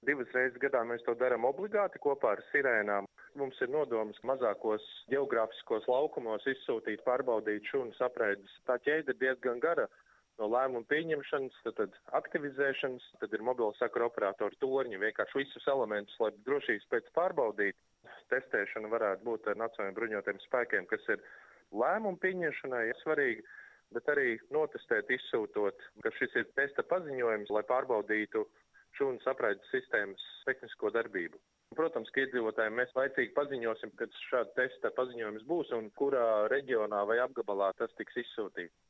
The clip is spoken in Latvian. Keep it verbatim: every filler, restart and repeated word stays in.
Divas reizes gadā mēs to darām obligāti kopā ar sirēnām. Mums ir nodoms mazākos geogrāfiskos laukumos izsūtīt, pārbaudīt šūnas apreides. Tā ķēde ir diezgan gara. No lēmumu pieņemšanas, tad, tad aktivizēšanas, tad ir mobilo sakaru operatoru torņi, vienkārši visus elementus, lai drošības pēc pārbaudīt. Testēšana varētu būt ar Nacionālajiem bruņotajiem spēkiem, kas ir lēmumu pieņemšanai svarīgi, bet arī notestēt, izsūtot, ka šis ir testa paziņojums, lai pārbaudītu šūnas apreides sistēmas tehnisko darbību. Protams, ka iedzīvotājiem mēs laicīgi paziņosim, kad šāda testa paziņojums būs un kurā reģionā vai apgabalā tas tiks izsūtīts.